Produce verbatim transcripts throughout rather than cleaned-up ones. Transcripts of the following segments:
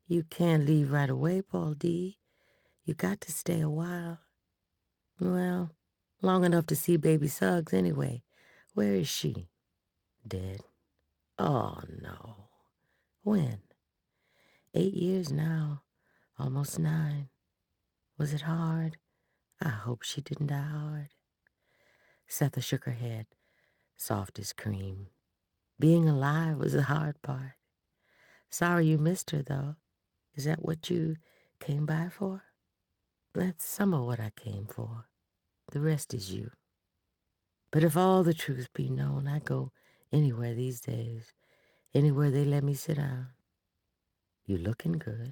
You can't leave right away, Paul D. You got to stay a while. Well, long enough to see baby Suggs anyway. Where is she? Dead. Oh, no. When? Eight years now. Almost nine. Was it hard? I hope she didn't die hard. Setha shook her head, soft as cream. Being alive was the hard part. Sorry you missed her, though. Is that what you came by for? That's some of what I came for. The rest is you. But if all the truth be known, I go anywhere these days, anywhere they let me sit down. You looking good.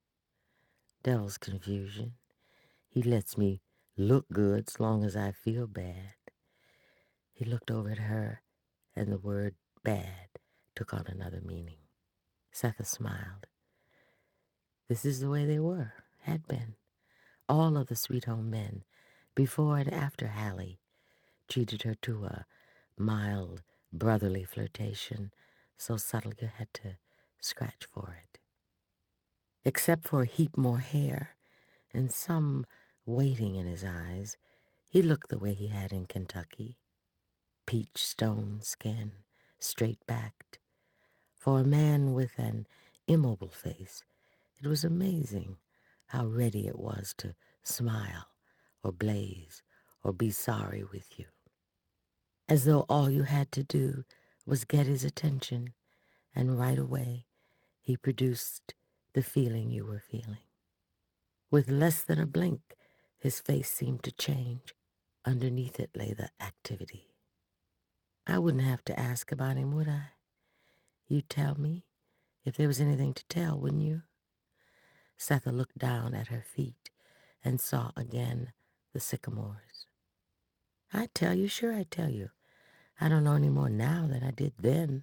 Devil's confusion. He lets me look good as long as I feel bad. He looked over at her, and the word bad took on another meaning. Setha smiled. This is the way they were, had been. All of the Sweet Home men, before and after Hallie, treated her to a mild, brotherly flirtation, so subtle you had to scratch for it. Except for a heap more hair and some waiting in his eyes, he looked the way he had in Kentucky. Peach stone skin, straight-backed. For a man with an immobile face, it was amazing how ready it was to smile or blaze or be sorry with you. As though all you had to do was get his attention, and right away he produced the feeling you were feeling. With less than a blink, his face seemed to change. Underneath it lay the activity. I wouldn't have to ask about him, would I? You'd tell me if there was anything to tell, wouldn't you? Setha looked down at her feet and saw again the sycamores. I'd tell you, sure I'd tell you. I don't know any more now than I did then.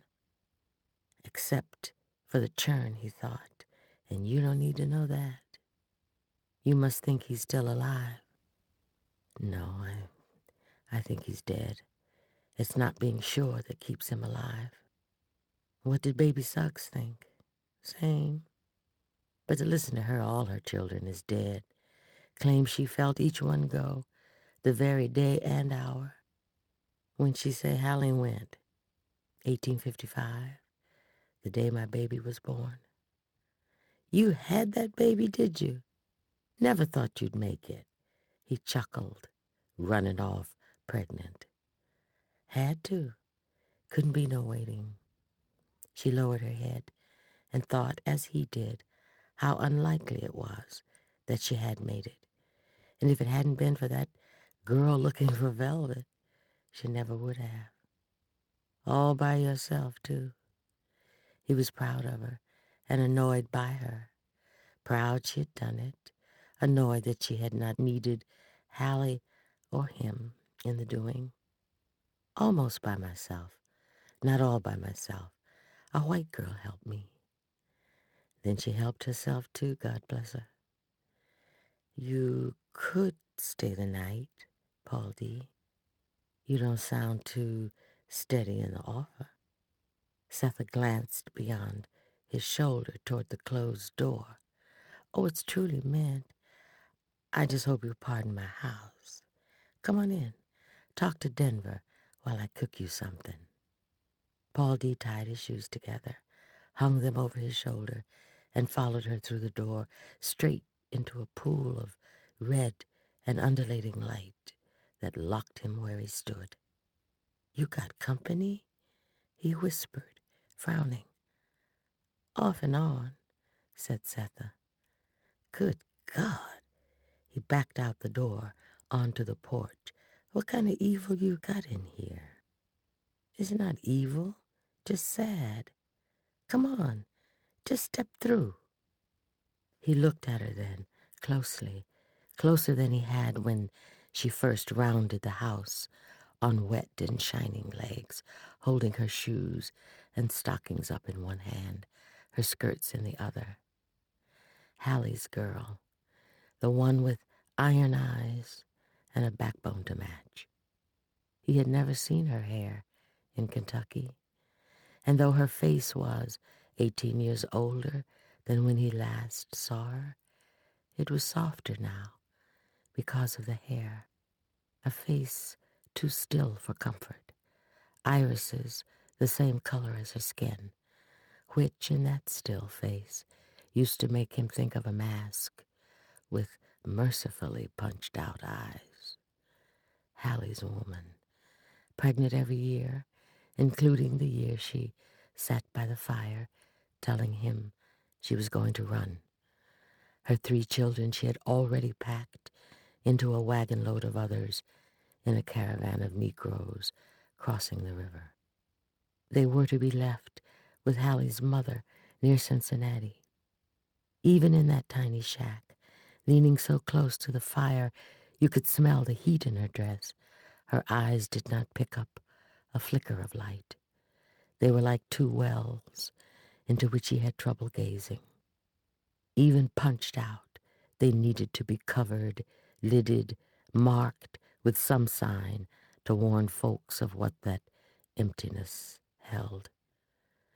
Except for the churn, he thought, and you don't need to know that. You must think he's still alive. No, I, I think he's dead. It's not being sure that keeps him alive. What did baby Suggs think? Same. But to listen to her, all her children is dead. Claims she felt each one go, the very day and hour. When she say Hallie went, eighteen fifty-five, the day my baby was born. You had that baby, did you? Never thought you'd make it. He chuckled, running off pregnant. Had to. Couldn't be no waiting. She lowered her head and thought, as he did, how unlikely it was that she had made it. And if it hadn't been for that girl looking for velvet, she never would have. All by yourself, too. He was proud of her and annoyed by her. Proud she had done it, annoyed that she had not needed Hallie or him in the doing. Almost by myself, not all by myself. A white girl helped me. Then she helped herself too, God bless her. You could stay the night, Paul D. You don't sound too steady in the offer. Setha glanced beyond his shoulder toward the closed door. Oh, it's truly meant. I just hope you'll pardon my house. Come on in. Talk to Denver while I cook you something. Paul D. tied his shoes together, hung them over his shoulder, and followed her through the door, straight into a pool of red and undulating light that locked him where he stood. You got company? He whispered, frowning. Off and on, said Setha. Good God. He backed out the door onto the porch. What kind of evil you got in here? It's not evil, just sad. Come on, just step through. He looked at her then, closely, closer than he had when she first rounded the house on wet and shining legs, holding her shoes and stockings up in one hand, her skirts in the other. Hallie's girl, the one with iron eyes and a backbone to match. He had never seen her hair in Kentucky, and though her face was eighteen years older Then when he last saw her, it was softer now because of the hair, a face too still for comfort, irises the same color as her skin, which in that still face used to make him think of a mask with mercifully punched out eyes. Hallie's woman, pregnant every year, including the year she sat by the fire telling him she was going to run. Her three children she had already packed into a wagon load of others in a caravan of Negroes crossing the river. They were to be left with Hallie's mother near Cincinnati. Even in that tiny shack, leaning so close to the fire you could smell the heat in her dress, her eyes did not pick up a flicker of light. They were like two wells into which he had trouble gazing. Even punched out, they needed to be covered, lidded, marked with some sign to warn folks of what that emptiness held.